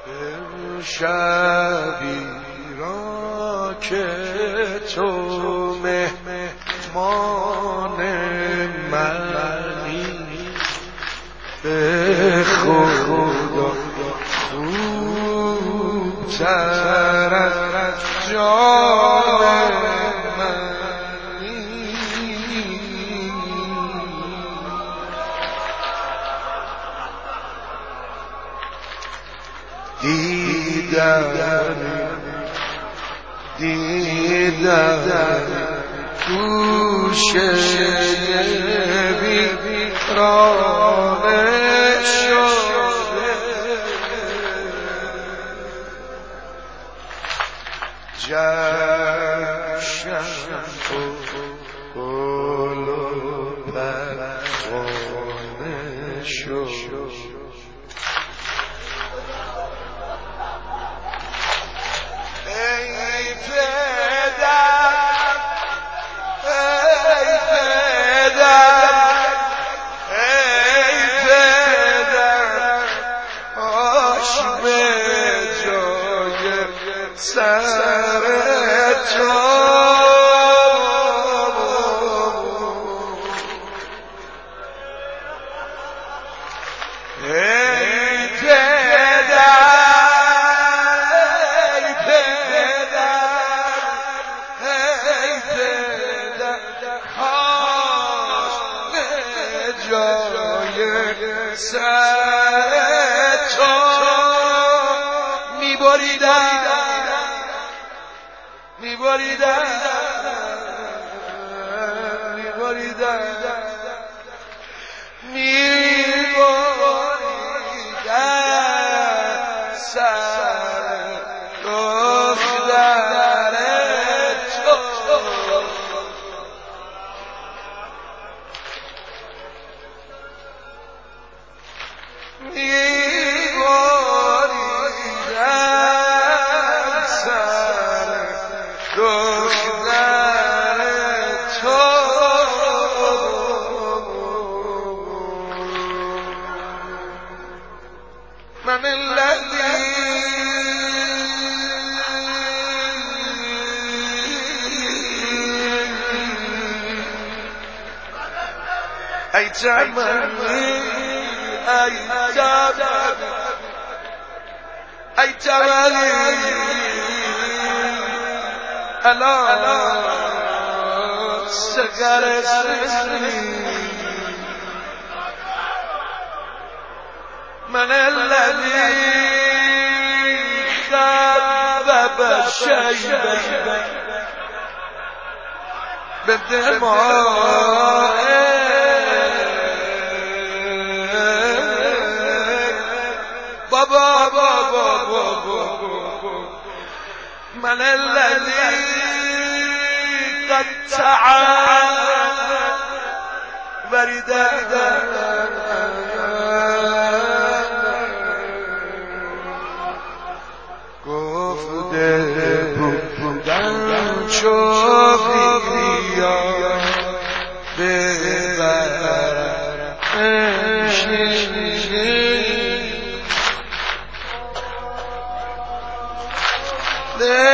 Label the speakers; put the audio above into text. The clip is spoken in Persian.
Speaker 1: شبی را که تو مهمان منی به خدا خوبتر از جان منی دیدم گوشه بیرانه شده جشن گل و پروانه شد سر تو ای پدر کاش به جای سر تو می‌بریدم سر دختر تو من الذي أيتمني ألا سقر اسمي من الذي خبب شيبا بالدماء بابا من الذي قد تعب بريدا بودن چو بیا ببرم